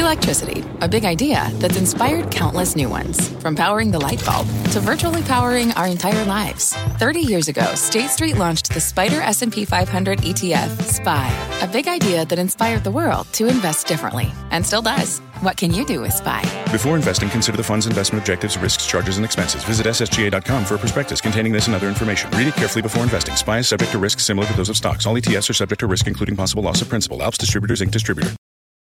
Electricity, a big idea that's inspired countless new ones. From powering the light bulb to virtually powering our entire lives. 30 years ago, State Street launched the SPDR S&P 500 ETF, SPY. A big idea that inspired the world to invest differently. And still does. What can you do with SPY? Before investing, consider the fund's investment objectives, risks, charges, and expenses. Visit ssga.com for a prospectus containing this and other information. Read it carefully before investing. SPY is subject to risks similar to those of stocks. All ETFs are subject to risk, including possible loss of principal. Alps Distributors, Inc. Distributor.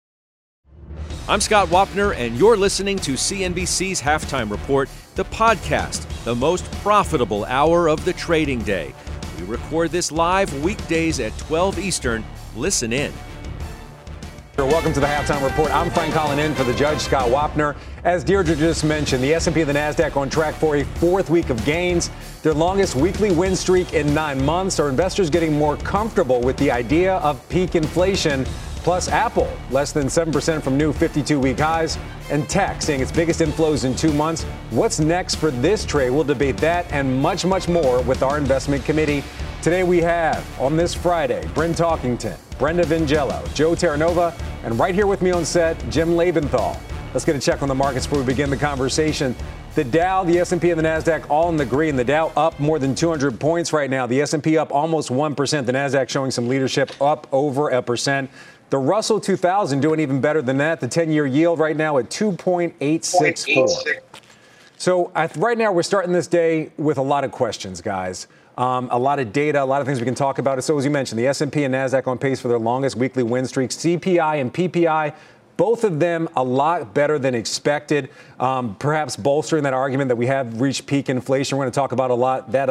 I'm Scott Wapner, and you're listening to CNBC's Halftime Report, the podcast, the most profitable hour of the trading day. We record this live weekdays at 12 Eastern. Listen in. Welcome to the Halftime Report. I'm Frank Collin in for the judge, Scott Wapner. As Deirdre just mentioned, the S&P and the NASDAQ on track for a fourth week of gains, their longest weekly win streak in 9 months. Are investors getting more comfortable with the idea of peak inflation? Plus Apple, less than 7% from new 52-week highs, and tech seeing its biggest inflows in 2 months. What's next for this trade? We'll debate that and much, much more with our investment committee. Today we have, on this Friday, Bryn Talkington, Brenda Vingello, Joe Terranova, and right here with me on set, Jim Lebenthal. Let's get a check on the markets before we begin the conversation. The Dow, the S&P, and the NASDAQ all in the green. The Dow up more than 200 points right now. The S&P up almost 1%. The NASDAQ showing some leadership, up over 1%. The Russell 2000 doing even better than that. The 10-year yield right now at 2.864. So right now we're starting this day with a lot of questions, guys. A lot of data, a lot of things we can talk about. So as you mentioned, the S&P and NASDAQ on pace for their longest weekly win streaks. CPI and PPI, both of them a lot better than expected, perhaps bolstering that argument that we have reached peak inflation. We're going to talk about a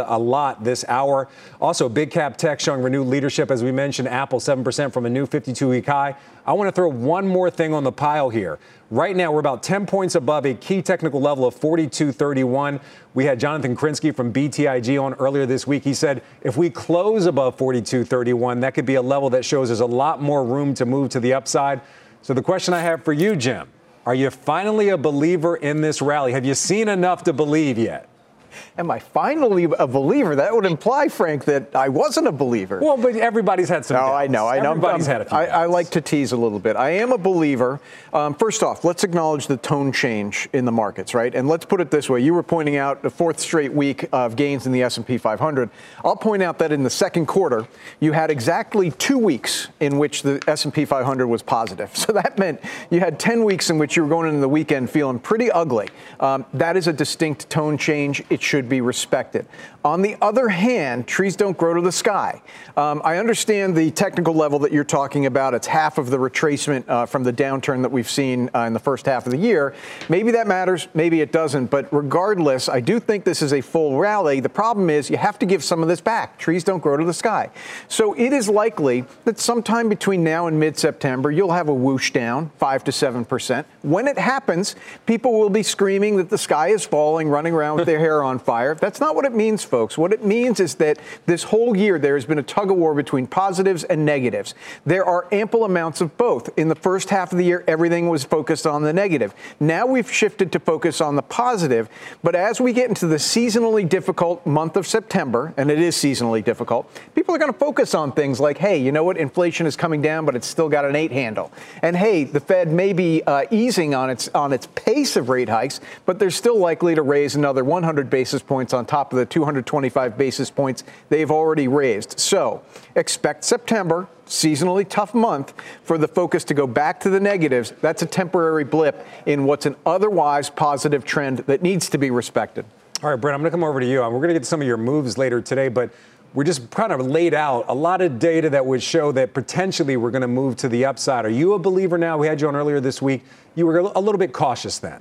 lot this hour. Also, big cap tech showing renewed leadership. As we mentioned, Apple 7% from a new 52-week high. I want to throw one more thing on the pile here. Right now, we're about 10 points above a key technical level of 42.31. We had Jonathan Krinsky from BTIG on earlier this week. He said if we close above 42.31, that could be a level that shows there's a lot more room to move to the upside. So the question I have for you, Jim, are you finally a believer in this rally? Have you seen enough to believe yet? Am I finally a believer? That would imply, Frank, that I wasn't a believer. Well, but everybody's had some. No, I know. Everybody's had a few. I like to tease a little bit. I am a believer. First off, let's acknowledge the tone change in the markets, right? And let's put it this way. You were pointing out the fourth straight week of gains in the S&P 500. I'll point out that in the second quarter, you had exactly 2 weeks in which the S&P 500 was positive. So that meant you had 10 weeks in which you were going into the weekend feeling pretty ugly. That is a distinct tone change. It should be respected. On the other hand, trees don't grow to the sky. I understand the technical level that you're talking about. It's half of the retracement from the downturn that we've seen in the first half of the year. Maybe that matters. Maybe it doesn't. But regardless, I do think this is a full rally. The problem is you have to give some of this back. Trees don't grow to the sky. So it is likely that sometime between now and mid-September, you'll have a whoosh down, 5 to 7%. When it happens, people will be screaming that the sky is falling, running around with their hair on fire. That's not what it means, folks. What it means is that this whole year there has been a tug of war between positives and negatives. There are ample amounts of both. In the first half of the year, everything was focused on the negative. Now we've shifted to focus on the positive. But as we get into the seasonally difficult month of September, and it is seasonally difficult, people are going to focus on things like, hey, you know what? Inflation is coming down, but it's still got an 8 handle. And hey, the Fed may be easing on its pace of rate hikes, but they're still likely to raise another 100 basis points on top of the 225 basis points they've already raised. So expect September, seasonally tough month, for the focus to go back to the negatives. That's a temporary blip in what's an otherwise positive trend that needs to be respected. All right, Brent, I'm going to come over to you. We're going to get to some of your moves later today, but we just kind of laid out a lot of data that would show that potentially we're going to move to the upside. Are you a believer now? We had you on earlier this week. You were a little bit cautious then.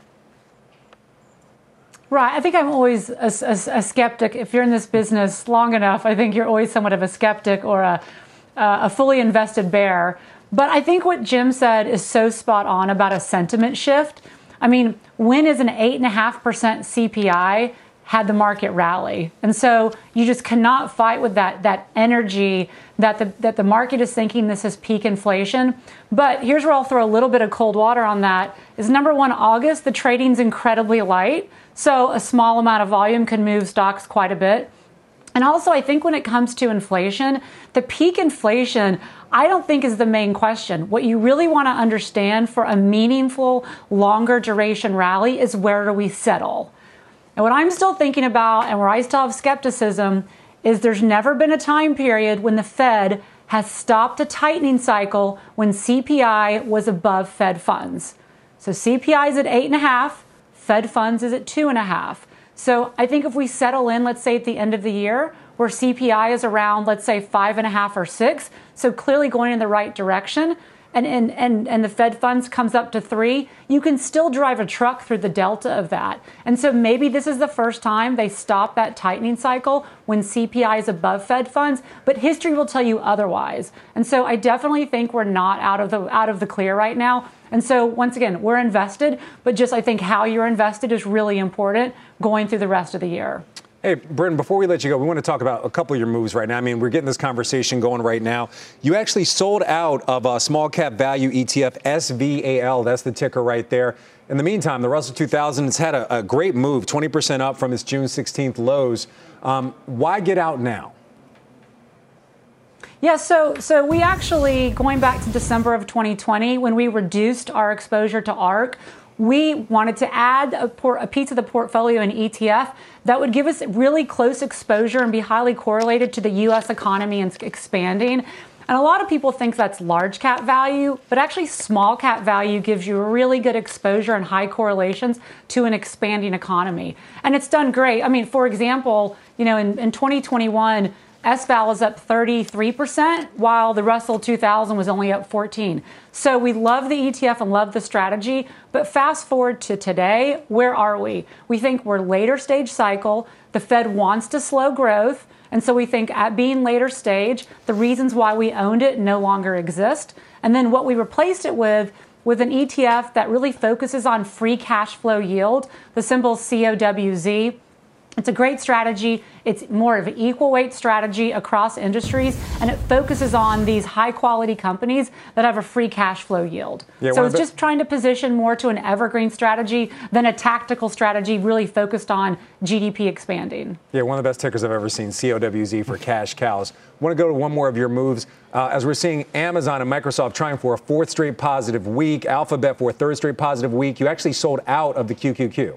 Right. I think I'm always a skeptic. If you're in this business long enough, I think you're always somewhat of a skeptic or a fully invested bear. But I think what Jim said is so spot on about a sentiment shift. I mean, when is an 8.5% CPI had the market rally? And so you just cannot fight with that energy that the market is thinking this is peak inflation. But here's where I'll throw a little bit of cold water on that is number one, August, the trading's incredibly light. So a small amount of volume can move stocks quite a bit. And also, I think when it comes to inflation, the peak inflation, I don't think is the main question. What you really want to understand for a meaningful, longer duration rally is where do we settle? And what I'm still thinking about and where I still have skepticism is there's never been a time period when the Fed has stopped a tightening cycle when CPI was above Fed funds. So CPI is at 8.5, Fed funds is at 2.5. So I think if we settle in, let's say at the end of the year, where CPI is around, let's say 5.5 or 6, so clearly going in the right direction, and the Fed funds comes up to 3, you can still drive a truck through the delta of that. And so maybe this is the first time they stop that tightening cycle when CPI is above Fed funds, but history will tell you otherwise. And so I definitely think we're not out of the clear right now. And so once again, we're invested, but just I think how you're invested is really important going through the rest of the year. Hey, Britton, before we let you go, we want to talk about a couple of your moves right now. I mean, we're getting this conversation going right now. You actually sold out of a small cap value ETF, SVAL. That's the ticker right there. In the meantime, the Russell 2000 has had a great move, 20% up from its June 16th lows. Why get out now? Yeah, so we actually, going back to December of 2020, when we reduced our exposure to ARK, we wanted to add a piece of the portfolio in ETF that would give us really close exposure and be highly correlated to the U.S. economy and expanding. And a lot of people think that's large cap value, but actually small cap value gives you really good exposure and high correlations to an expanding economy. And it's done great. I mean, for example, in 2021, SVAL is up 33%, while the Russell 2000 was only up 14%. So we love the ETF and love the strategy. But fast forward to today, where are we? We think we're later stage cycle. The Fed wants to slow growth. And so we think at being later stage, the reasons why we owned it no longer exist. And then what we replaced it with an ETF that really focuses on free cash flow yield, the symbol COWZ. It's a great strategy. It's more of an equal weight strategy across industries, and it focuses on these high quality companies that have a free cash flow yield. Yeah, so it's just trying to position more to an evergreen strategy than a tactical strategy really focused on GDP expanding. Yeah, one of the best tickers I've ever seen, COWZ for cash cows. I want to go to one more of your moves. As we're seeing Amazon and Microsoft trying for a fourth straight positive week, Alphabet for a third straight positive week, you actually sold out of the QQQ.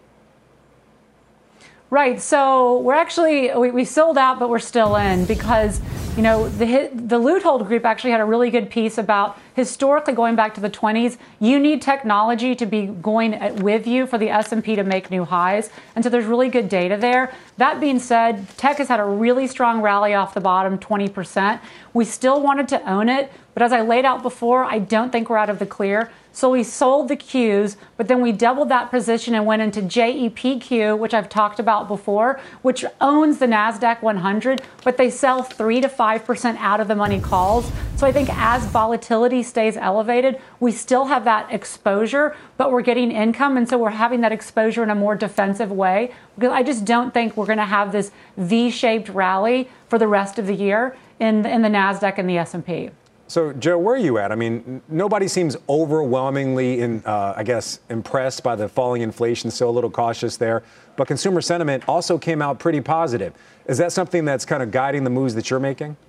Right. So we're actually, we sold out, but we're still in because, the Leuthold Group actually had a really good piece about historically going back to the 20s. You need technology to be going with you for the S&P to make new highs. And so there's really good data there. That being said, tech has had a really strong rally off the bottom, 20%. We still wanted to own it. But as I laid out before, I don't think we're out of the clear. So we sold the Qs, but then we doubled that position and went into JEPQ, which I've talked about before, which owns the NASDAQ 100, but they sell 3 to 5% out of the money calls. So I think as volatility stays elevated, we still have that exposure, but we're getting income. And so we're having that exposure in a more defensive way, because I just don't think we're going to have this V-shaped rally for the rest of the year in the NASDAQ and the S&P. So, Joe, where are you at? I mean, nobody seems overwhelmingly, impressed by the falling inflation, still a little cautious there. But consumer sentiment also came out pretty positive. Is that something that's kind of guiding the moves that you're making?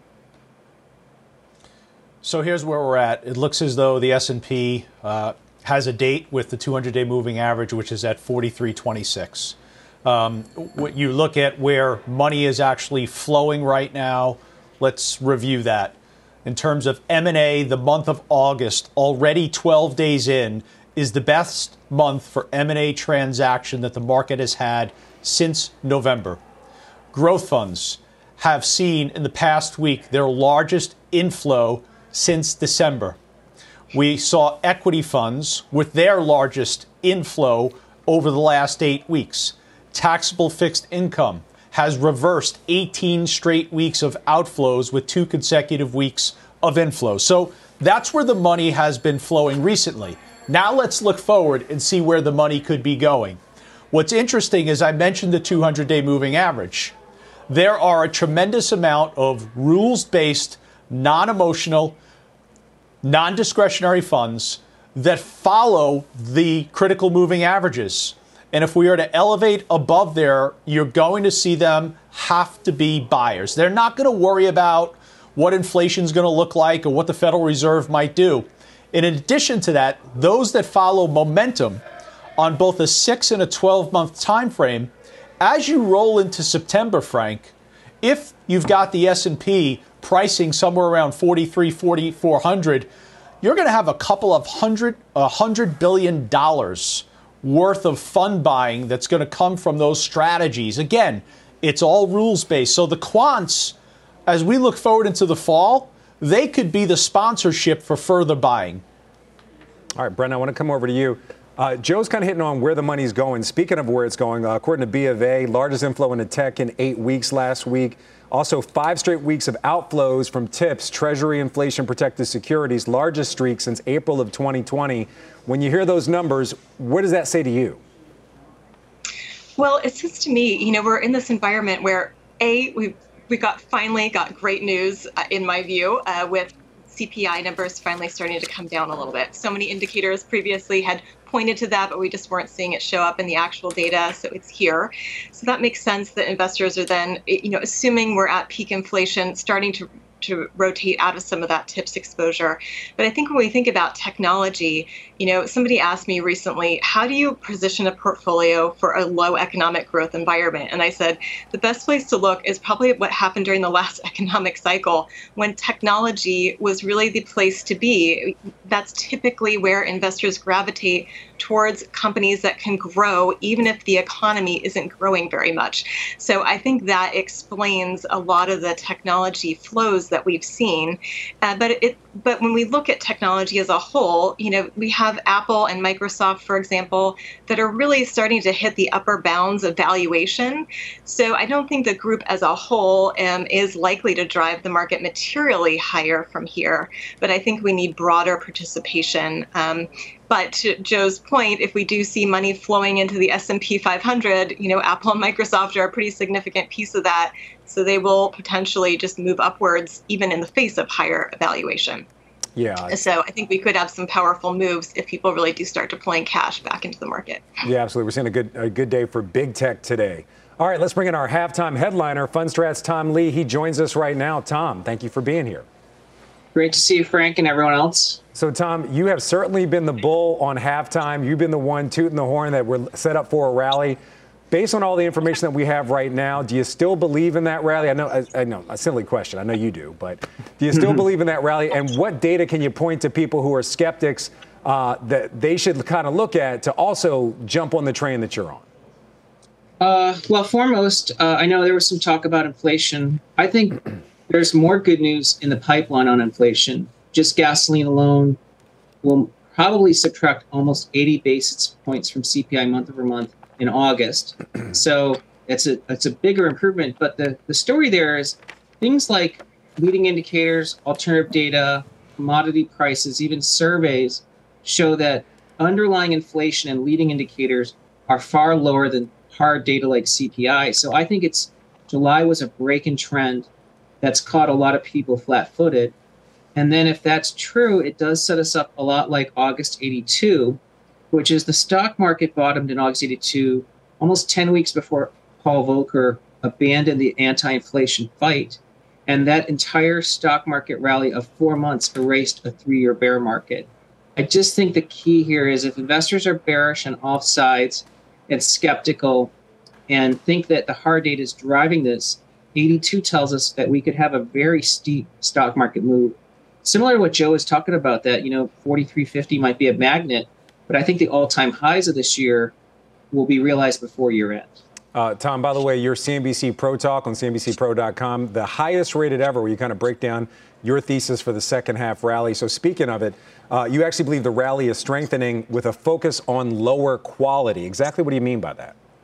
So here's where we're at. It looks as though the S&P has a date with the 200-day moving average, which is at 43.26. When you look at where money is actually flowing right now, let's review that. In terms of M&A, the month of August, already 12 days in, is the best month for M&A transaction that the market has had since November. Growth funds have seen in the past week their largest inflow since December. We saw equity funds with their largest inflow over the last 8 weeks. Taxable fixed income has reversed 18 straight weeks of outflows with 2 consecutive weeks of inflows. So that's where the money has been flowing recently. Now let's look forward and see where the money could be going. What's interesting is I mentioned the 200-day moving average. There are a tremendous amount of rules-based, non-emotional, non-discretionary funds that follow the critical moving averages. And if we are to elevate above there, you're going to see them have to be buyers. They're not going to worry about what inflation is going to look like or what the Federal Reserve might do. In addition to that, those that follow momentum on both a 6 and a 12-month time frame, as you roll into September, Frank, if you've got the S&P pricing somewhere around 43, 4,400, you're going to have $100 billion worth of fund buying that's going to come from those strategies. Again, it's all rules-based. So the quants, as we look forward into the fall, they could be the sponsorship for further buying. All right, Brent, I want to come over to you. Joe's kind of hitting on where the money's going. Speaking of where it's going, according to B of A, largest inflow into tech in 8 weeks last week. Also, 5 straight weeks of outflows from TIPS, Treasury inflation-protected securities, largest streak since April of 2020. When you hear those numbers, what does that say to you? Well, it says to me, we're in this environment where, we finally got great news, in my view, with CPI numbers finally starting to come down a little bit. So many indicators previously had pointed to that, but we just weren't seeing it show up in the actual data. So it's here. So that makes sense that investors are then, assuming we're at peak inflation, starting to rotate out of some of that TIPS exposure. But I think when we think about technology, somebody asked me recently, how do you position a portfolio for a low economic growth environment? And I said, the best place to look is probably what happened during the last economic cycle when technology was really the place to be. That's typically where investors gravitate towards companies that can grow, even if the economy isn't growing very much. So I think that explains a lot of the technology flows that we've seen. But when we look at technology as a whole, we have Apple and Microsoft, for example, that are really starting to hit the upper bounds of valuation. So I don't think the group as a whole is likely to drive the market materially higher from here. But I think we need broader participation. But to Joe's point, if we do see money flowing into the S&P 500, Apple and Microsoft are a pretty significant piece of that. So they will potentially just move upwards, even in the face of higher valuation. Yeah. So I think we could have some powerful moves if people really do start deploying cash back into the market. Yeah, absolutely. We're seeing a good day for big tech today. All right, let's bring in our halftime headliner, Fundstrat's Tom Lee. He joins us right now. Tom, thank you for being here. Great to see you, Frank, and everyone else. So, Tom, you have certainly been the bull on halftime. You've been the one tooting the horn that we're set up for a rally. Based on all the information that we have right now, do you still believe in that rally? I know, a silly question. I know you do, but do you still believe in that rally? And what data can you point to people who are skeptics that they should kind of look at to also jump on the train that you're on? Well, foremost, I know there was some talk about inflation. I think there's more good news in the pipeline on inflation. Just gasoline alone will probably subtract almost 80 basis points from CPI month over month in August. So it's a bigger improvement. But the story there is things like leading indicators, alternative data, commodity prices, even surveys show that underlying inflation and leading indicators are far lower than hard data like CPI. So I think July was a break in trend that's caught a lot of people flat-footed. And then if that's true, it does set us up a lot like August 82, which is the stock market bottomed in August 82, almost 10 weeks before Paul Volcker abandoned the anti-inflation fight. And that entire stock market rally of 4 months erased a 3-year bear market. I just think the key here is if investors are bearish on all sides and skeptical and think that the hard data is driving this, 82 tells us that we could have a very steep stock market move. Similar to what Joe was talking about, that 43.50 might be a magnet, but I think the all-time highs of this year will be realized before year end. Tom, by the way, your CNBC Pro Talk on CNBCPro.com, the highest rated ever, where you kind of break down your thesis for the second half rally. So speaking of it, you actually believe the rally is strengthening with a focus on lower quality. Exactly what do you mean by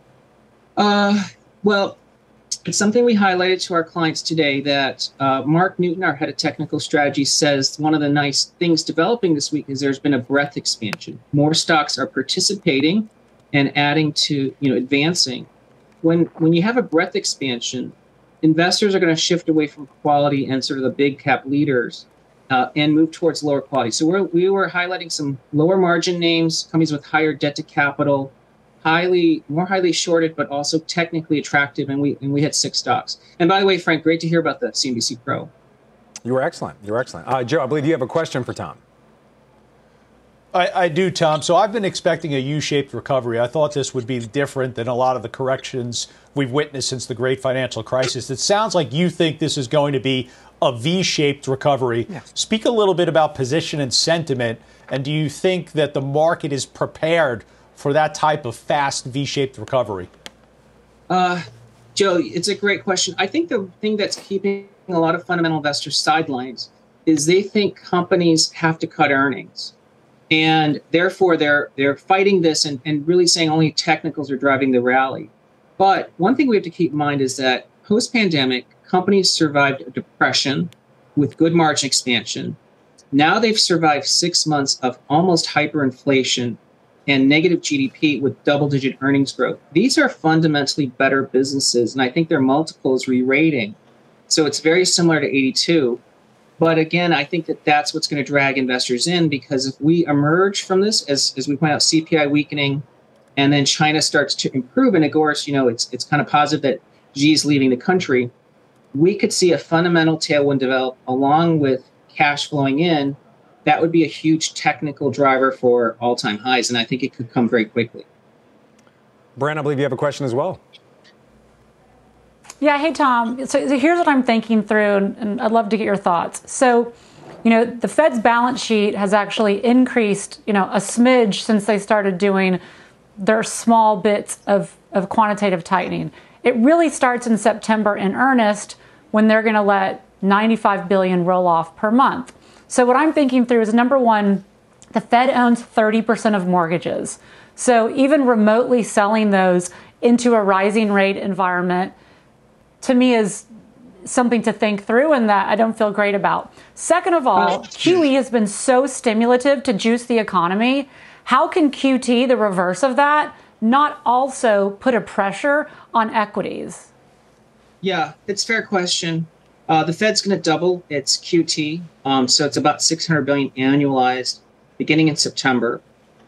that? Well, it's something we highlighted to our clients today that Mark Newton, our head of technical strategy, says one of the nice things developing this week is there's been a breadth expansion. More stocks are participating and adding to, advancing. When you have a breadth expansion, investors are going to shift away from quality and sort of the big cap leaders and move towards lower quality. So we were highlighting some lower margin names, companies with higher debt to capital, more highly shorted, but also technically attractive. And we had 6 stocks. And by the way, Frank, great to hear about the CNBC Pro. You were excellent. Joe, I believe you have a question for Tom. I do, Tom. So I've been expecting a U-shaped recovery. I thought this would be different than a lot of the corrections we've witnessed since the great financial crisis. It sounds like you think this is going to be a V-shaped recovery. Yeah. Speak a little bit about position and sentiment, and do you think that the market is prepared for that type of fast V-shaped recovery? Joe, it's a great question. I think the thing that's keeping a lot of fundamental investors sidelines is they think companies have to cut earnings. And therefore, they're fighting this and really saying only technicals are driving the rally. But one thing we have to keep in mind is that post-pandemic, companies survived a depression with good margin expansion. Now they've survived 6 months of almost hyperinflation and negative GDP with double-digit earnings growth. These are fundamentally better businesses, and I think their multiple is re-rating. So it's very similar to 82. But again, I think that that's what's going to drag investors in, because if we emerge from this, as we point out, CPI weakening, and then China starts to improve, and of course, it's kind of positive that Xi's leaving the country, we could see a fundamental tailwind develop along with cash flowing in. That would be a huge technical driver for all-time highs, and I think it could come very quickly. Bren, I believe you have a question as well. Yeah, hey, Tom. So here's what I'm thinking through, and I'd love to get your thoughts. So, the Fed's balance sheet has actually increased, a smidge since they started doing their small bits of quantitative tightening. It really starts in September in earnest when they're going to let $95 billion roll off per month. So what I'm thinking through is, number one, the Fed owns 30% of mortgages. So even remotely selling those into a rising rate environment, to me, is something to think through and that I don't feel great about. Second of all, QE has been so stimulative to juice the economy. How can QT, the reverse of that, not also put a pressure on equities? Yeah, it's a fair question. The Fed's going to double its QT, so it's about $600 billion annualized beginning in September.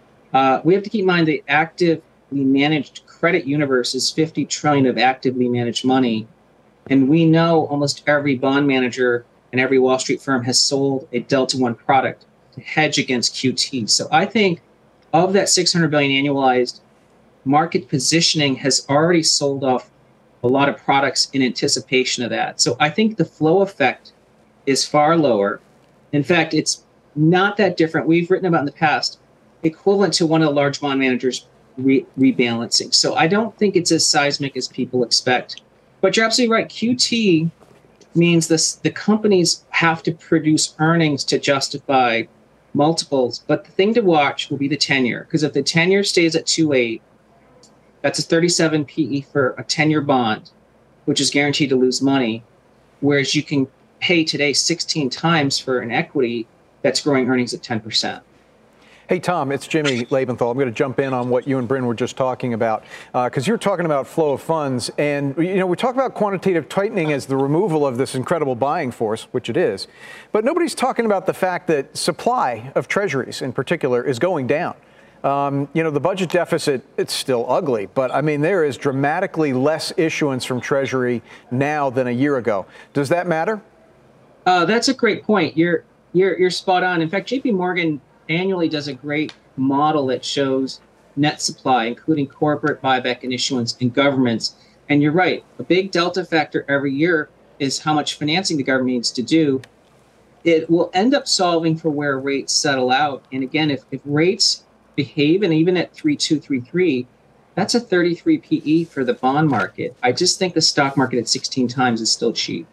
We have to keep in mind the actively managed credit universe is $50 trillion of actively managed money. And we know almost every bond manager and every Wall Street firm has sold a Delta One product to hedge against QT. So I think of that $600 billion annualized, market positioning has already sold off a lot of products in anticipation of that. So I think the flow effect is far lower. In fact, it's not that different. We've written about in the past, equivalent to one of the large bond managers rebalancing. So I don't think it's as seismic as people expect. But you're absolutely right. QT means the companies have to produce earnings to justify multiples. But the thing to watch will be the 10-year, because if the 10-year stays at 2.8, that's a 37 PE for a 10-year bond, which is guaranteed to lose money, whereas you can pay today 16 times for an equity that's growing earnings at 10%. Hey, Tom, it's Jimmy Lebenthal. I'm going to jump in on what you and Bryn were just talking about, because you're talking about flow of funds. And, we talk about quantitative tightening as the removal of this incredible buying force, which it is. But nobody's talking about the fact that supply of treasuries in particular is going down. The budget deficit, it's still ugly, but there is dramatically less issuance from Treasury now than a year ago. Does that matter? That's a great point. You're spot on. In fact, JP Morgan annually does a great model that shows net supply, including corporate buyback and issuance in governments. And you're right. A big delta factor every year is how much financing the government needs to do. It will end up solving for where rates settle out. And again, if rates behave, and even at 3.2, 3.3, that's a 33 PE for the bond market. I just think the stock market at 16 times is still cheap.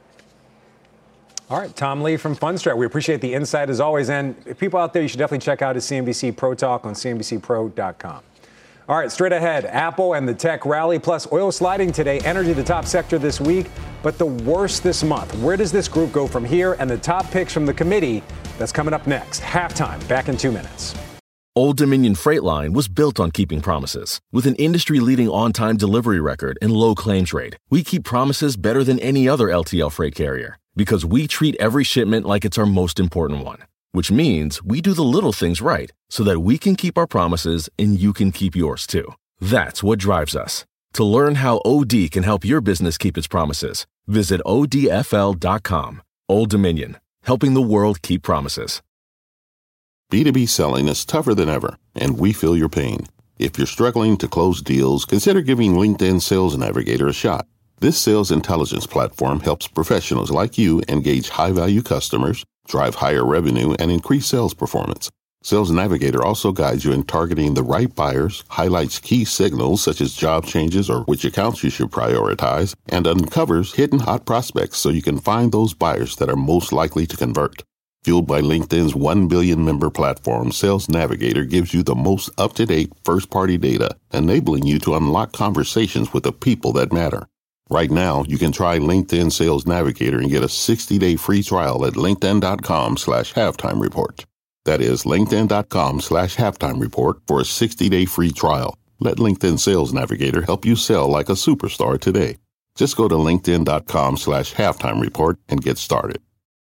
All right, Tom Lee from Fundstrat. We appreciate the insight as always. And people out there, you should definitely check out his CNBC Pro Talk on CNBCPro.com. All right, straight ahead, Apple and the tech rally, plus oil sliding today, energy the top sector this week, but the worst this month. Where does this group go from here? And the top picks from the committee, that's coming up next. Halftime, back in 2 minutes. Old Dominion Freight Line was built on keeping promises. With an industry-leading on-time delivery record and low claims rate, we keep promises better than any other LTL freight carrier. Because we treat every shipment like it's our most important one. Which means we do the little things right, so that we can keep our promises and you can keep yours too. That's what drives us. To learn how OD can help your business keep its promises, visit odfl.com. Old Dominion. helping the world keep promises. B2B selling is tougher than ever, and we feel your pain. If you're struggling to close deals, consider giving LinkedIn Sales Navigator a shot. This sales intelligence platform helps professionals like you engage high-value customers, drive higher revenue, and increase sales performance. Sales Navigator also guides you in targeting the right buyers, highlights key signals such as job changes or which accounts you should prioritize, and uncovers hidden hot prospects so you can find those buyers that are most likely to convert. Fueled by LinkedIn's 1 billion member platform, Sales Navigator gives you the most up-to-date first-party data, enabling you to unlock conversations with the people that matter. Right now, you can try LinkedIn Sales Navigator and get a 60-day free trial at linkedin.com/halftime report. That is linkedin.com/halftime report for a 60-day free trial. Let LinkedIn Sales Navigator help you sell like a superstar today. Just go to linkedin.com/halftime report and get started.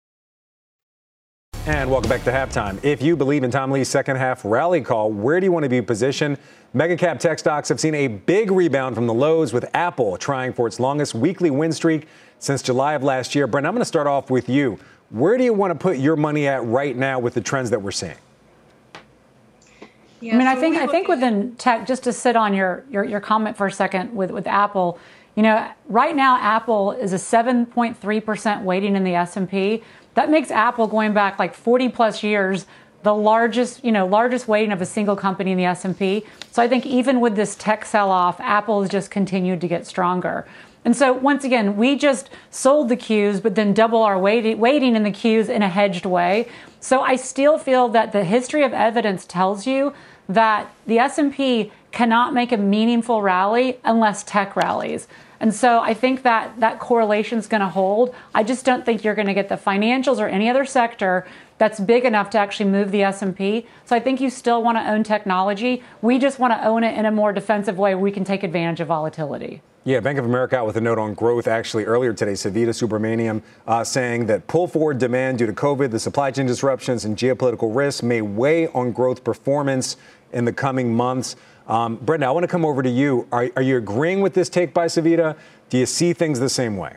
And welcome back to Halftime. If you believe in Tom Lee's second half rally call, where do you want to be positioned? Mega cap tech stocks have seen a big rebound from the lows, with Apple trying for its longest weekly win streak since July of last year. Brent, I'm going to start off with you. Where do you want to put your money at right now with the trends that we're seeing? Yeah, I mean, I think within tech, just to sit on your comment for a second with Apple, you know, right now Apple is a 7.3% weighting in the S&P. That makes Apple, going back like 40 plus years, the largest weighting of a single company in the S&P. So I think even with this tech sell-off, Apple has just continued to get stronger. And so once again, we just sold the Qs, but then double our weighting in the Qs in a hedged way. So I still feel that the history of evidence tells you that the S&P cannot make a meaningful rally unless tech rallies. And so I think that correlation is going to hold. I just don't think you're going to get the financials or any other sector that's big enough to actually move the S&P. So I think you still want to own technology. We just want to own it in a more defensive way where we can take advantage of volatility. Yeah, Bank of America out with a note on growth actually earlier today. Savita Subramaniam saying that pull forward demand due to COVID, the supply chain disruptions, and geopolitical risks may weigh on growth performance in the coming months. Brenda, I want to come over to you. Are you agreeing with this take by Savita? Do you see things the same way?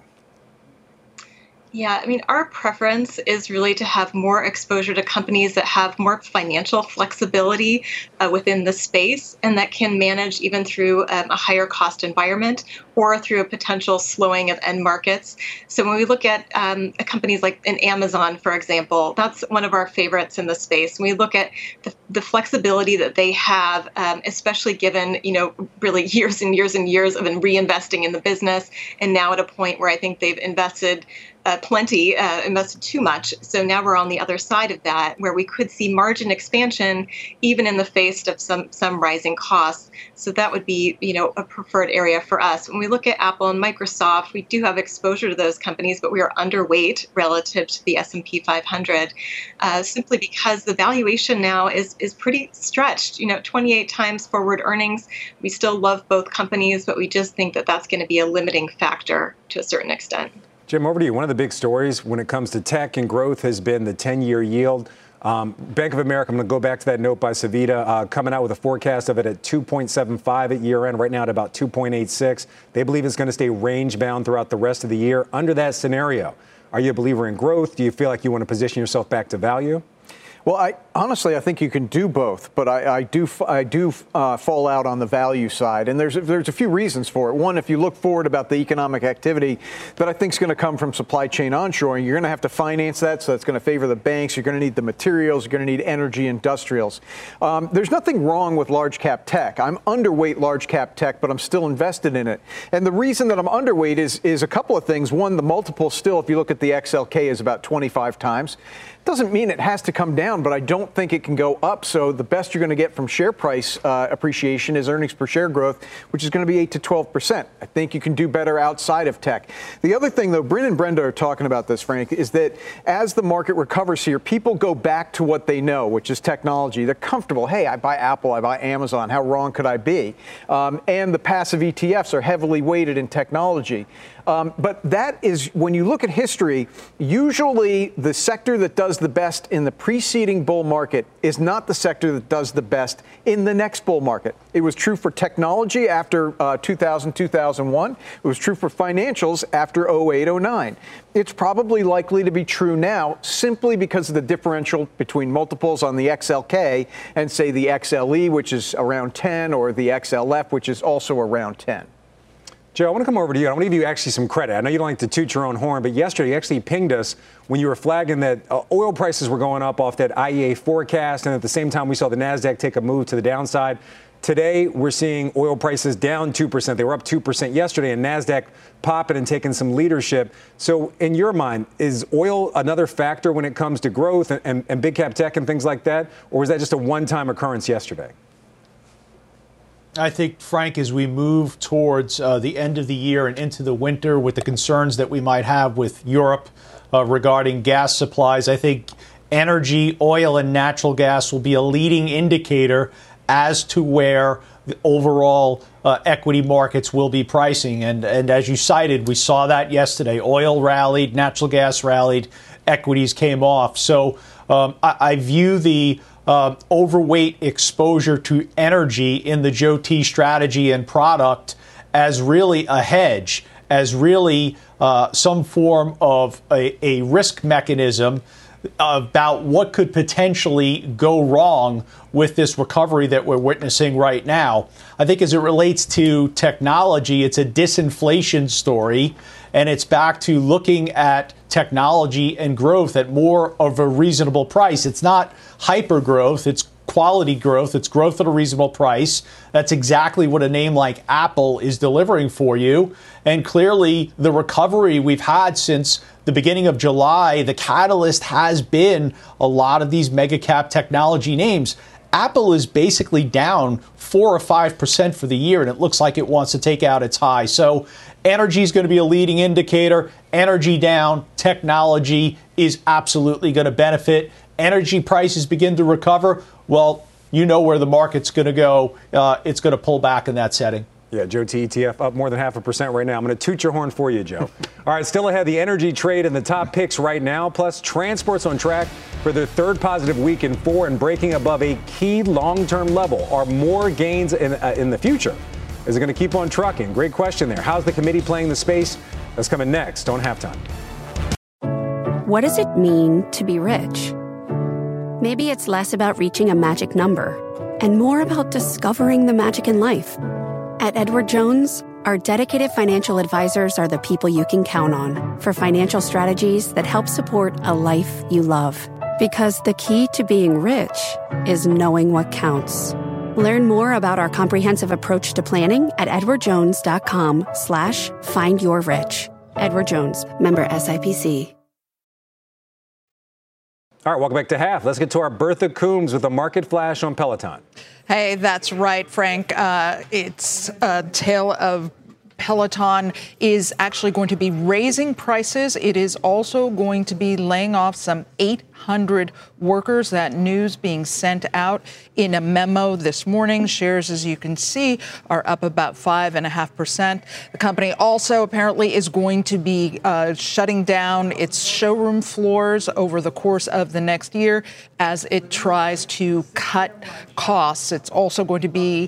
Yeah, I mean, our preference is really to have more exposure to companies that have more financial flexibility within the space and that can manage even through a higher cost environment or through a potential slowing of end markets. So when we look at companies like an Amazon, for example, that's one of our favorites in the space. When we look at the flexibility that they have, especially given, really years and years and years of reinvesting in the business, and now at a point where I think they've invested plenty, invested too much. So now we're on the other side of that, where we could see margin expansion even in the face of some rising costs. So that would be, a preferred area for us. When we look at Apple and Microsoft, we do have exposure to those companies, but we are underweight relative to the S&P 500, simply because the valuation now is pretty stretched. 28 times forward earnings. We still love both companies, but we just think that that's going to be a limiting factor to a certain extent. Jim, over to you. One of the big stories when it comes to tech and growth has been the 10-year yield. Bank of America, I'm going to go back to that note by Savita, coming out with a forecast of it at 2.75 at year end, right now at about 2.86. They believe it's going to stay range bound throughout the rest of the year. Under that scenario, are you a believer in growth? Do you feel like you want to position yourself back to value? Well, I think you can do both, but I do fall out on the value side, and there's a few reasons for it. One, if you look forward about the economic activity that I think is going to come from supply chain onshoring, you're going to have to finance that, so that's going to favor the banks. You're going to need the materials. You're going to need energy industrials. There's nothing wrong with large cap tech. I'm underweight large cap tech, but I'm still invested in it. And the reason that I'm underweight is a couple of things. One, the multiple still, if you look at the XLK, is about 25 times. Doesn't mean it has to come down, but I don't think it can go up. So the best you're going to get from share price appreciation is earnings per share growth, which is going to be 8 to 12%. I think you can do better outside of tech. The other thing, though, Bryn and Brenda are talking about this, Frank, is that as the market recovers here, people go back to what they know, which is technology. They're comfortable. Hey, I buy Apple, I buy Amazon. How wrong could I be? And the passive ETFs are heavily weighted in technology. But that is, when you look at history, usually the sector that does the best in the preceding bull market is not the sector that does the best in the next bull market. It was true for technology after 2000, 2001. It was true for financials after 08, 09. It's probably likely to be true now simply because of the differential between multiples on the XLK and, say, the XLE, which is around 10, or the XLF, which is also around 10. Joe, I want to come over to you. I want to give you actually some credit. I know you don't like to toot your own horn, but yesterday you actually pinged us when you were flagging that oil prices were going up off that IEA forecast, and at the same time we saw the NASDAQ take a move to the downside. Today, we're seeing oil prices down 2%. They were up 2% yesterday, and NASDAQ popping and taking some leadership. So in your mind, is oil another factor when it comes to growth and big cap tech and things like that? Or was that just a one-time occurrence yesterday? I think, Frank, as we move towards the end of the year and into the winter with the concerns that we might have with Europe regarding gas supplies, I think energy, oil, and natural gas will be a leading indicator as to where the overall equity markets will be pricing. And as you cited, we saw that yesterday. Oil rallied, natural gas rallied, equities came off. So I view the overweight exposure to energy in the Joe T strategy and product as really a hedge, as really some form of a risk mechanism about what could potentially go wrong with this recovery that we're witnessing right now. I think as it relates to technology, it's a disinflation story, and it's back to looking at technology and growth at more of a reasonable price. It's not hyper growth, it's quality growth, it's growth at a reasonable price. That's exactly what a name like Apple is delivering for you. And clearly the recovery we've had since the beginning of July, the catalyst has been a lot of these mega cap technology names. Apple is basically down 4 or 5% for the year, and it looks like it wants to take out its high. So energy is going to be a leading indicator. Energy down, technology is absolutely going to benefit. Energy prices begin to recover. Well, you know where the market's going to go. It's going to pull back in that setting. Yeah, Joe T ETF up more than 0.5% right now. I'm going to toot your horn for you, Joe. All right, still ahead, the energy trade and the top picks right now, plus transport's on track for their third positive week in 4 and breaking above a key long-term level. Are more gains in the future? Is it going to keep on trucking? Great question there. How's the committee playing the space? That's coming next on Halftime. What does it mean to be rich? Maybe it's less about reaching a magic number and more about discovering the magic in life. At Edward Jones, our dedicated financial advisors are the people you can count on for financial strategies that help support a life you love. Because the key to being rich is knowing what counts. Learn more about our comprehensive approach to planning at edwardjones.com/findyourrich. Edward Jones, member SIPC. All right, welcome back to Half. Let's get to our Bertha Coombs with a market flash on Peloton. Hey, that's right, Frank. It's a tale of Peloton is actually going to be raising prices. It is also going to be laying off some 800 workers. That news being sent out in a memo this morning. Shares, as you can see, are up about 5.5%. The company also apparently is going to be shutting down its showroom floors over the course of the next year as it tries to cut costs. It's also going to be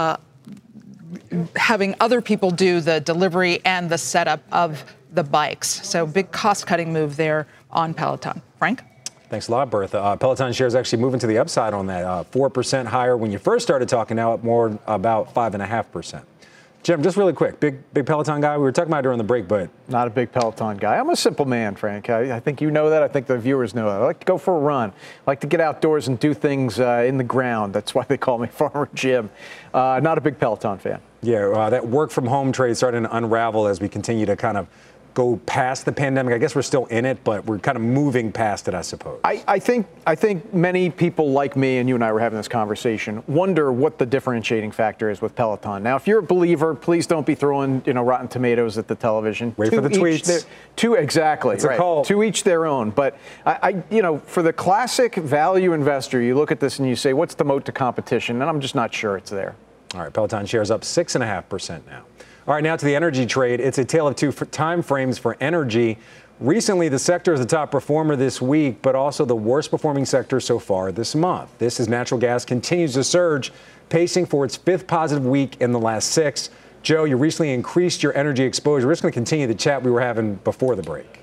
having other people do the delivery and the setup of the bikes. So big cost-cutting move there on Peloton. Frank? Thanks a lot, Bertha. Peloton shares actually moving to the upside on that. 4% higher when you first started talking, now up more about 5.5%. Jim, just really quick, big Peloton guy. We were talking about it during the break, but not a big Peloton guy. I'm a simple man, Frank. I think you know that. I think the viewers know that. I like to go for a run. I like to get outdoors and do things in the ground. That's why they call me Farmer Jim. Not a big Peloton fan. Yeah, that work from home trade starting to unravel as we continue to kind of go past the pandemic. I guess we're still in it, but we're kind of moving past it, I suppose. I think many people like me, and you and I were having this conversation, wonder what the differentiating factor is with Peloton. Now, if you're a believer, please don't be throwing Rotten Tomatoes at the television. Wait for the tweets. Exactly. It's a call. To each their own. But for the classic value investor, you look at this and you say, what's the moat to competition? And I'm just not sure it's there. All right, Peloton shares up 6.5% now. All right, now to the energy trade. It's a tale of two time frames for energy. Recently, the sector is the top performer this week, but also the worst performing sector so far this month. This as natural gas continues to surge, pacing for its 5th positive week in the last 6. Joe, you recently increased your energy exposure. We're just going to continue the chat we were having before the break.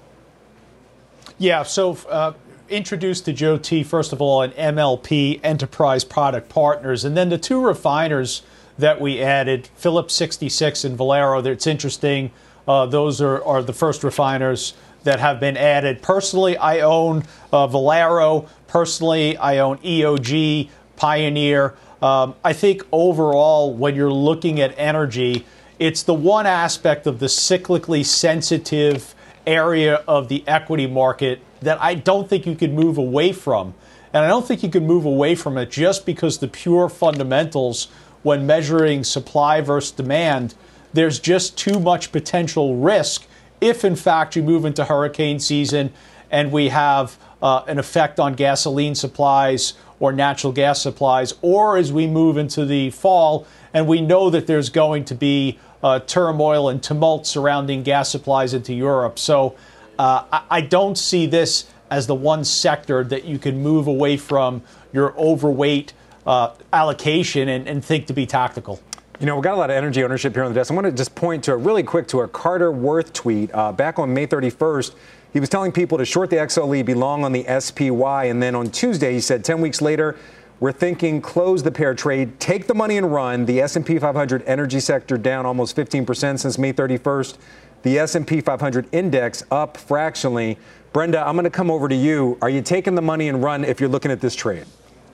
Yeah, so introduced to Joe T, first of all, an MLP, Enterprise Product Partners, and then the 2 refiners that we added, Phillips 66 and Valero. It's interesting. Those are the first refiners that have been added. Personally, I own Valero. Personally, I own EOG, Pioneer. I think overall, when you're looking at energy, it's the one aspect of the cyclically sensitive area of the equity market that I don't think you could move away from. And I don't think you can move away from it just because the pure fundamentals, when measuring supply versus demand, there's just too much potential risk if, in fact, you move into hurricane season and we have an effect on gasoline supplies or natural gas supplies, or as we move into the fall and we know that there's going to be turmoil and tumult surrounding gas supplies into Europe. So I don't see this as the one sector that you can move away from your overweight allocation and think to be tactical. You know, we've got a lot of energy ownership here on the desk. I want to just point to a Carter Worth tweet back on May 31st. He was telling people to short the XLE, be long on the SPY. And then on Tuesday, he said 10 weeks later, we're thinking close the pair trade, take the money and run. The S&P 500 energy sector down almost 15% since May 31st. The S&P 500 index up fractionally. Brenda, I'm going to come over to you. Are you taking the money and run if you're looking at this trade?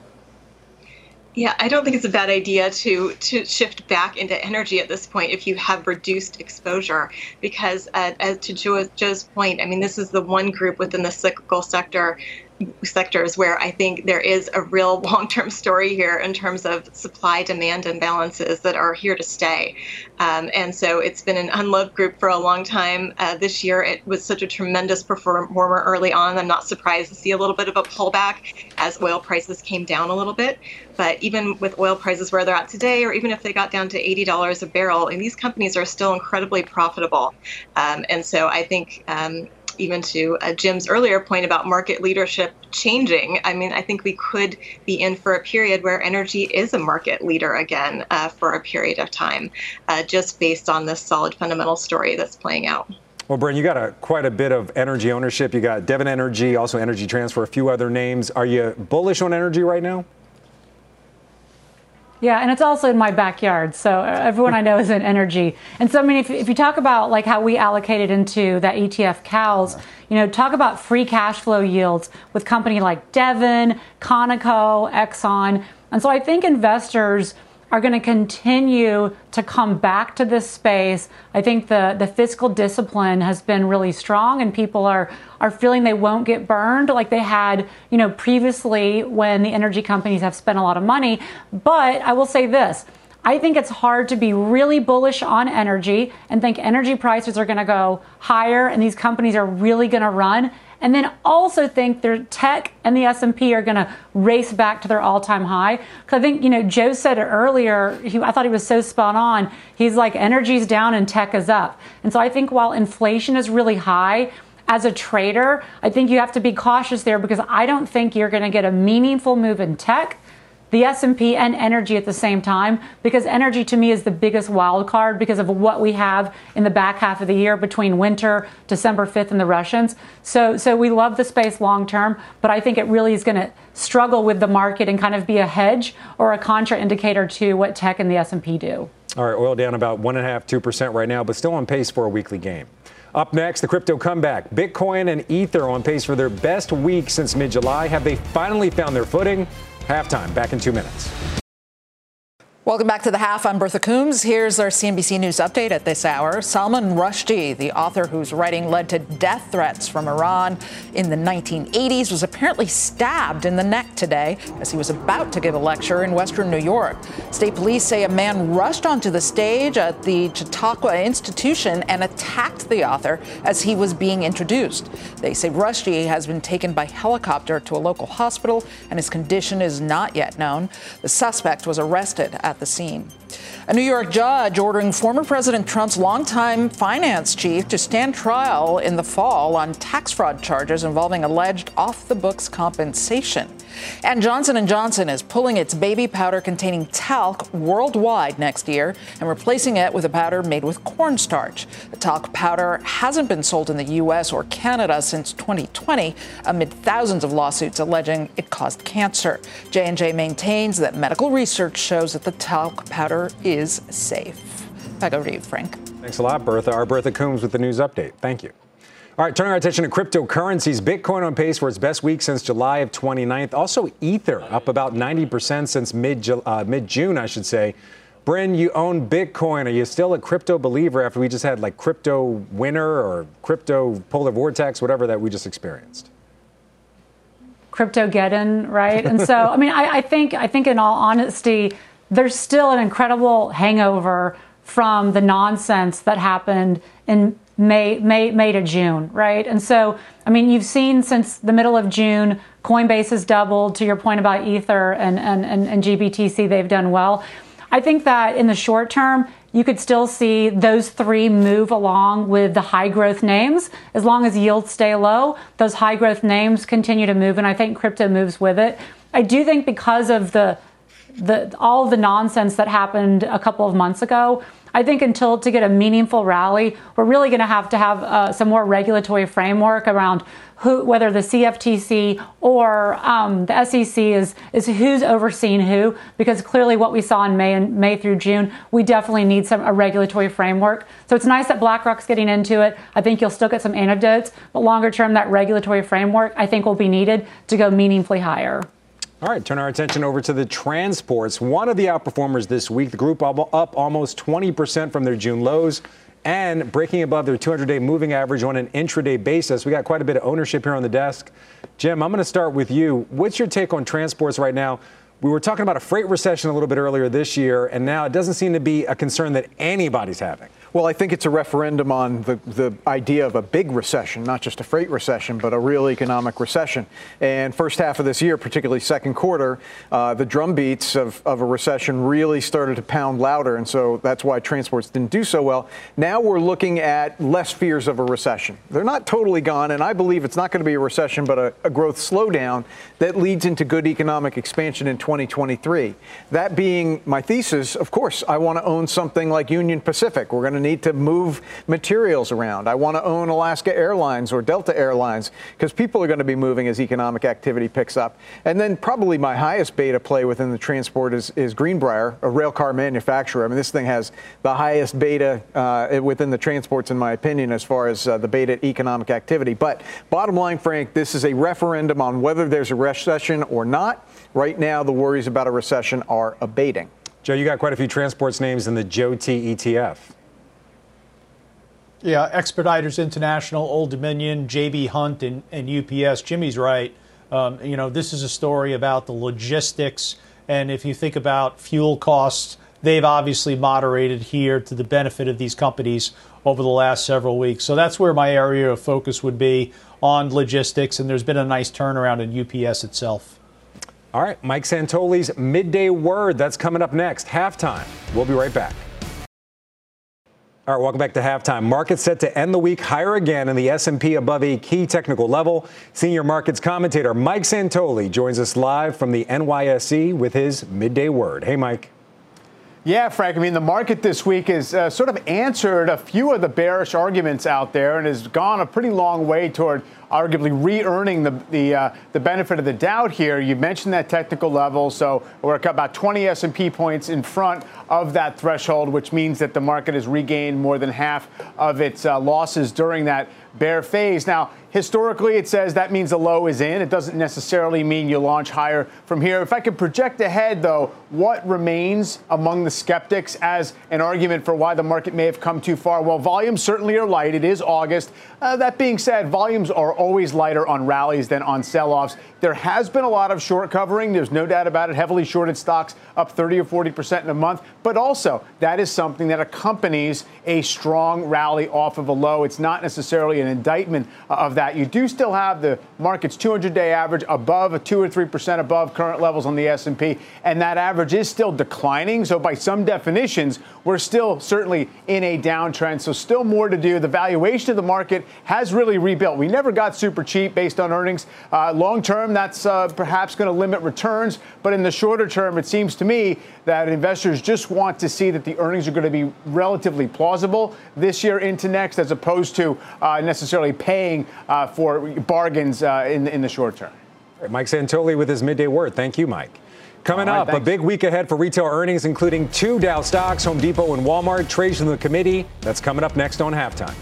Yeah, I don't think it's a bad idea to shift back into energy at this point if you have reduced exposure, because as to Joe's point, I mean, this is the one group within the cyclical sectors where I think there is a real long-term story here in terms of supply-demand imbalances that are here to stay. And so it's been an unloved group for a long time. This year, it was such a tremendous performer early on. I'm not surprised to see a little bit of a pullback as oil prices came down a little bit. But even with oil prices where they're at today, or even if they got down to $80 a barrel, and these companies are still incredibly profitable. And so I think even to Jim's earlier point about market leadership changing, I mean, I think we could be in for a period where energy is a market leader again for a period of time, just based on this solid fundamental story that's playing out. Well, Brent, you got quite a bit of energy ownership. You got Devon Energy, also Energy Transfer, a few other names. Are you bullish on energy right now? Yeah, and it's also in my backyard. So everyone I know is in energy. And so, I mean, if you talk about like how we allocated into that ETF CALS, you know, talk about free cash flow yields with company like Devon, Conoco, Exxon. And so I think investors are going to continue to come back to this space. I think the fiscal discipline has been really strong, and people are feeling they won't get burned like they had, you know, previously when the energy companies have spent a lot of money. But I will say this. I think it's hard to be really bullish on energy and think energy prices are going to go higher and these companies are really going to run, and then also think their tech and the S&P are going to race back to their all-time high. Because I think, you know, Joe said it earlier, I thought he was so spot on. He's like, energy's down and tech is up. And so I think while inflation is really high, as a trader, I think you have to be cautious there, because I don't think you're going to get a meaningful move in tech, the S&P, and energy at the same time, because energy to me is the biggest wild card because of what we have in the back half of the year between winter, December 5th, and the Russians. So we love the space long term, but I think it really is going to struggle with the market and kind of be a hedge or a contraindicator to what tech and the S&P do. All right, oil down about 1.5–2% right now, but still on pace for a weekly gain. Up next, the crypto comeback. Bitcoin and Ether on pace for their best week since mid-July. Have they finally found their footing? Halftime, back in 2 minutes. Welcome back to The Half. I'm Bertha Coombs. Here's our CNBC News update at this hour. Salman Rushdie, the author whose writing led to death threats from Iran in the 1980s, was apparently stabbed in the neck today as he was about to give a lecture in Western New York. State police say a man rushed onto the stage at the Chautauqua Institution and attacked the author as he was being introduced. They say Rushdie has been taken by helicopter to a local hospital and his condition is not yet known. The suspect was arrested at at the scene. A New York judge ordering former President Trump's longtime finance chief to stand trial in the fall on tax fraud charges involving alleged off-the-books compensation. And Johnson & Johnson is pulling its baby powder containing talc worldwide next year and replacing it with a powder made with cornstarch. The talc powder hasn't been sold in the U.S. or Canada since 2020 amid thousands of lawsuits alleging it caused cancer. J&J maintains that medical research shows that the talc powder is safe. Back over to you, Frank. Thanks a lot, Bertha. Our Bertha Coombs with the news update. Thank you. All right, turning our attention to cryptocurrencies. Bitcoin on pace for its best week since July of 29th. Also, Ether up about 90% since mid-June, I should say. Bryn, you own Bitcoin. Are you still a crypto believer after we just had like crypto winter or crypto polar vortex, whatever that we just experienced? Cryptogeddon, right? And so, I mean, I think in all honesty, there's still an incredible hangover from the nonsense that happened in May to June, right? And so, I mean, you've seen since the middle of June, Coinbase has doubled. To your point about Ether and GBTC, they've done well. I think that in the short term, you could still see those three move along with the high growth names. As long as yields stay low, those high growth names continue to move, and I think crypto moves with it. I do think because of all of the nonsense that happened a couple of months ago, I think to get a meaningful rally, we're really going to have some more regulatory framework around whether the CFTC or the SEC is who's overseeing who, because clearly what we saw in May through June, we definitely need a regulatory framework. So it's nice that BlackRock's getting into it. I think you'll still get some anecdotes, but longer term, that regulatory framework I think will be needed to go meaningfully higher. All right, turn our attention over to the transports. One of the outperformers this week, the group up almost 20% from their June lows and breaking above their 200-day moving average on an intraday basis. We got quite a bit of ownership here on the desk. Jim, I'm going to start with you. What's your take on transports right now? We were talking about a freight recession a little bit earlier this year, and now it doesn't seem to be a concern that anybody's having. Well, I think it's a referendum on the idea of a big recession, not just a freight recession, but a real economic recession. And first half of this year, particularly second quarter, the drum beats of a recession really started to pound louder. And so that's why transports didn't do so well. Now we're looking at less fears of a recession. They're not totally gone. And I believe it's not going to be a recession, but a growth slowdown that leads into good economic expansion in 2023. That being my thesis, of course, I want to own something like Union Pacific. We're going to need to move materials around. I want to own Alaska Airlines or Delta Airlines because people are going to be moving as economic activity picks up. And then probably my highest beta play within the transport is Greenbrier, a rail car manufacturer. I mean, this thing has the highest beta within the transports, in my opinion, as far as the beta economic activity. But bottom line, Frank, this is a referendum on whether there's a recession or not. Right now, the worries about a recession are abating. Joe, you got quite a few transports names in the Joe T ETF. Yeah, Expeditors International, Old Dominion, JB Hunt, and UPS. Jimmy's right. This is a story about the logistics. And if you think about fuel costs, they've obviously moderated here to the benefit of these companies over the last several weeks. So that's where my area of focus would be, on logistics. And there's been a nice turnaround in UPS itself. All right, Mike Santoli's midday word. That's coming up next. Halftime. We'll be right back. All right, welcome back to Halftime. Markets set to end the week higher again in the S&P above a key technical level. Senior markets commentator Mike Santoli joins us live from the NYSE with his midday word. Hey, Mike. Yeah, Frank, I mean, the market this week has sort of answered a few of the bearish arguments out there and has gone a pretty long way toward arguably re-earning the benefit of the doubt here. You mentioned that technical level, so we're about 20 S&P points in front of that threshold, which means that the market has regained more than half of its losses during that bear phase. Now, historically, it says that means the low is in. It doesn't necessarily mean you launch higher from here. If I could project ahead, though, what remains among the skeptics as an argument for why the market may have come too far? Well, volumes certainly are light. It is August. That being said, volumes are always lighter on rallies than on sell-offs. There has been a lot of short covering. There's no doubt about it. Heavily shorted stocks up 30 or 40% in a month. But also, that is something that accompanies a strong rally off of a low. It's not necessarily an indictment of that. You do still have the market's 200-day average above, 2 or 3% above current levels on the S&P, and that average is still declining. So by some definitions, we're still certainly in a downtrend. So still more to do. The valuation of the market has really rebuilt. We never got super cheap based on earnings. Long term, that's perhaps going to limit returns. But in the shorter term, it seems to me that investors just want to see that the earnings are going to be relatively plausible this year into next, as opposed to necessarily paying for bargains in the short term. Mike Santoli with his midday word. Thank you, Mike. Coming up, a big week ahead for retail earnings, including 2 Dow stocks, Home Depot and Walmart. Trades from the committee. That's coming up next on Halftime.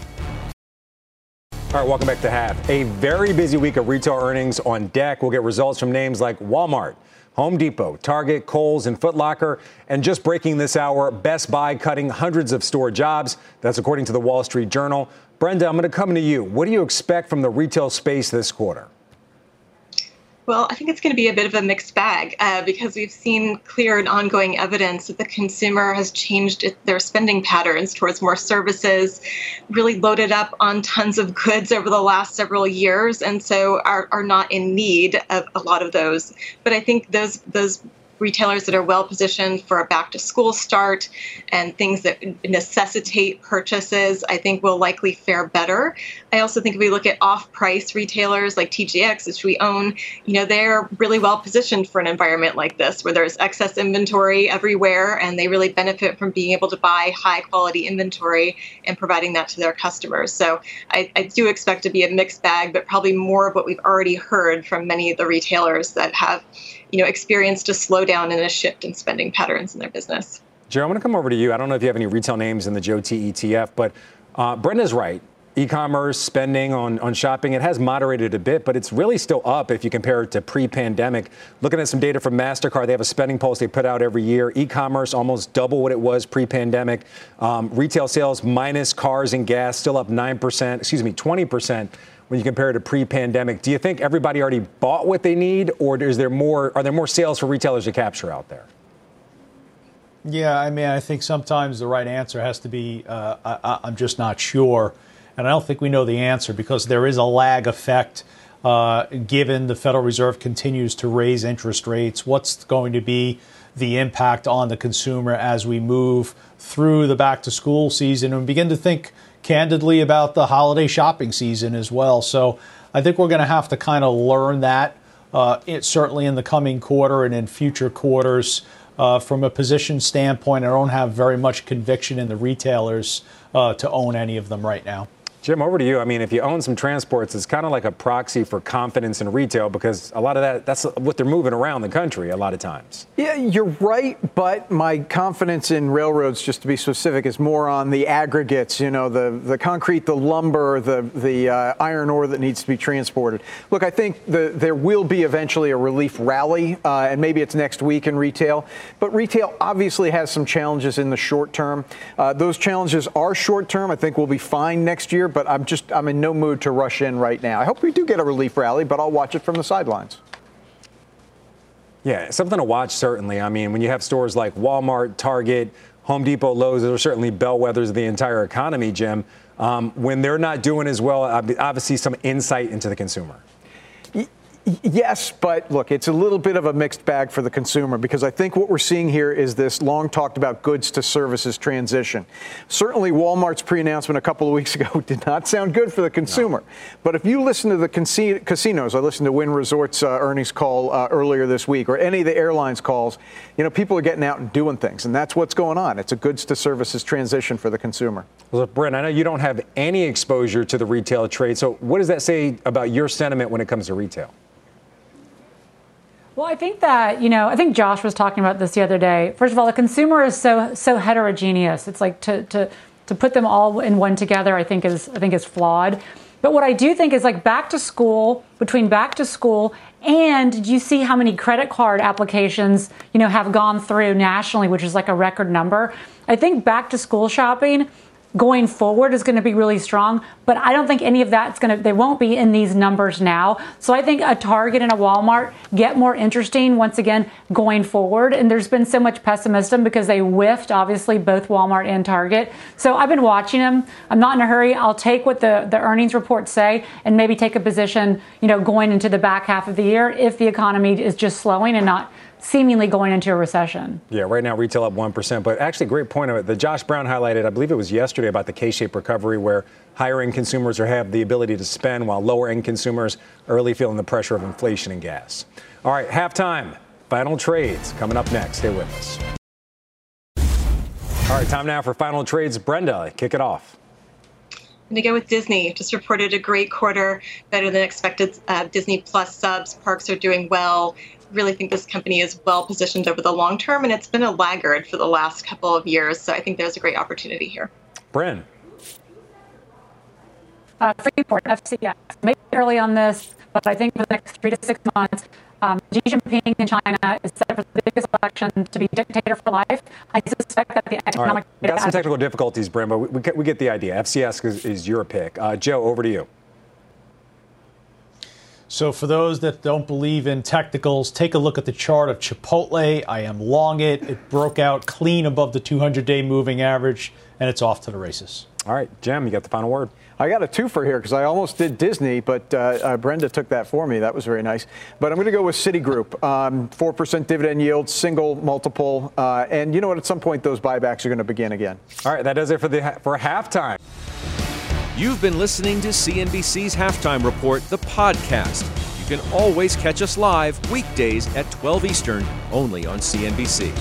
All right, welcome back to Half. A very busy week of retail earnings on deck. We'll get results from names like Walmart, Home Depot, Target, Kohl's, and Foot Locker. And just breaking this hour, Best Buy cutting hundreds of store jobs. That's according to the Wall Street Journal. Brenda, I'm going to come to you. What do you expect from the retail space this quarter? Well, I think it's going to be a bit of a mixed bag because we've seen clear and ongoing evidence that the consumer has changed their spending patterns towards more services, really loaded up on tons of goods over the last several years, and so are not in need of a lot of those. But I think those retailers that are well positioned for a back to school start and things that necessitate purchases, I think will likely fare better. I also think if we look at off-price retailers like TJX, which we own, they're really well positioned for an environment like this where there's excess inventory everywhere and they really benefit from being able to buy high quality inventory and providing that to their customers. So I do expect to be a mixed bag, but probably more of what we've already heard from many of the retailers that have experienced a slowdown and a shift in spending patterns in their business. Joe, I'm going to come over to you. I don't know if you have any retail names in the Joe T ETF, but Brenda's right. E-commerce spending on shopping, it has moderated a bit, but it's really still up if you compare it to pre-pandemic. Looking at some data from MasterCard, they have a spending pulse they put out every year. E-commerce almost double what it was pre-pandemic. Retail sales minus cars and gas still up 20%. When you compare it to pre-pandemic, do you think everybody already bought what they need, or are there more sales for retailers to capture out there? Yeah, I think sometimes the right answer has to be, I'm just not sure. And I don't think we know the answer because there is a lag effect given the Federal Reserve continues to raise interest rates. What's going to be the impact on the consumer as we move through the back to school season and begin to think candidly about the holiday shopping season as well. So I think we're going to have to kind of learn that certainly in the coming quarter and in future quarters. From a position standpoint, I don't have very much conviction in the retailers to own any of them right now. Jim, over to you. If you own some transports, it's kind of like a proxy for confidence in retail because a lot of that's what they're moving around the country a lot of times. Yeah, you're right. But my confidence in railroads, just to be specific, is more on the aggregates, the concrete, the lumber, the iron ore that needs to be transported. Look, I think there will be eventually a relief rally, and maybe it's next week in retail. But retail obviously has some challenges in the short term. Those challenges are short term. I think we'll be fine next year. But I'm in no mood to rush in right now. I hope we do get a relief rally, but I'll watch it from the sidelines. Yeah, something to watch, certainly. When you have stores like Walmart, Target, Home Depot, Lowe's, those are certainly bellwethers of the entire economy, Jim. When they're not doing as well, obviously some insight into the consumer. Yes, but look, it's a little bit of a mixed bag for the consumer because I think what we're seeing here is this long talked about goods to services transition. Certainly Walmart's pre-announcement a couple of weeks ago did not sound good for the consumer. No. But if you listen to the casinos, I listened to Wynn Resorts earnings call earlier this week, or any of the airlines calls, people are getting out and doing things, and that's what's going on. It's a goods to services transition for the consumer. Well, Brent, I know you don't have any exposure to the retail trade, so what does that say about your sentiment when it comes to retail? Well, I think that, I think Josh was talking about this the other day. First of all, the consumer is so heterogeneous. It's like to put them all in one together, I think is flawed. But what I do think is like between back to school and did you see how many credit card applications, have gone through nationally, which is like a record number? I think back to school shopping going forward is going to be really strong, but I don't think any of that's they won't be in these numbers now. So I think a Target and a Walmart get more interesting once again going forward. And there's been so much pessimism because they whiffed, obviously, both Walmart and Target. So I've been watching them. I'm not in a hurry. I'll take what the earnings reports say and maybe take a position, going into the back half of the year if the economy is just slowing and not seemingly going into a recession. Yeah, right now retail up 1%, but actually great point of it. The Josh Brown highlighted, I believe it was yesterday, about the K-shaped recovery where higher end consumers have the ability to spend while lower end consumers are really feeling the pressure of inflation and gas. All right, halftime, final trades coming up next. Stay with us. All right, time now for final trades. Brenda, kick it off. I'm going to go with Disney. Just reported a great quarter, better than expected. Disney Plus subs, parks are doing well. Really think this company is well positioned over the long term, and it's been a laggard for the last couple of years. So I think there's a great opportunity here. Bryn. Freeport, FCX. Maybe early on this, but I think for the next 3 to 6 months, Xi Jinping in China is set for the biggest election to be dictator for life. I suspect that the economic... All right. Got some technical difficulties, Bryn, but we get the idea. FCX is your pick. Joe, over to you. So for those that don't believe in technicals, take a look at the chart of Chipotle. I am long it. It broke out clean above the 200-day moving average, and it's off to the races. All right, Jem, you got the final word. I got a twofer here because I almost did Disney, but Brenda took that for me. That was very nice. But I'm going to go with Citigroup. 4% dividend yield, single multiple. And you know what? At some point, those buybacks are going to begin again. All right, that does it for halftime. You've been listening to CNBC's Halftime Report, the podcast. You can always catch us live weekdays at 12 Eastern, only on CNBC.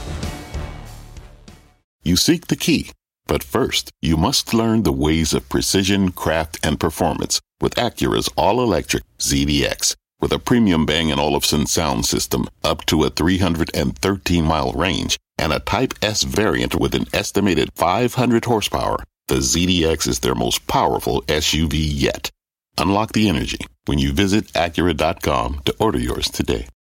You seek the key, but first, you must learn the ways of precision, craft, and performance with Acura's all-electric ZDX. With a premium Bang & Olufsen sound system up to a 313-mile range and a Type S variant with an estimated 500 horsepower, the ZDX is their most powerful SUV yet. Unlock the energy when you visit Acura.com to order yours today.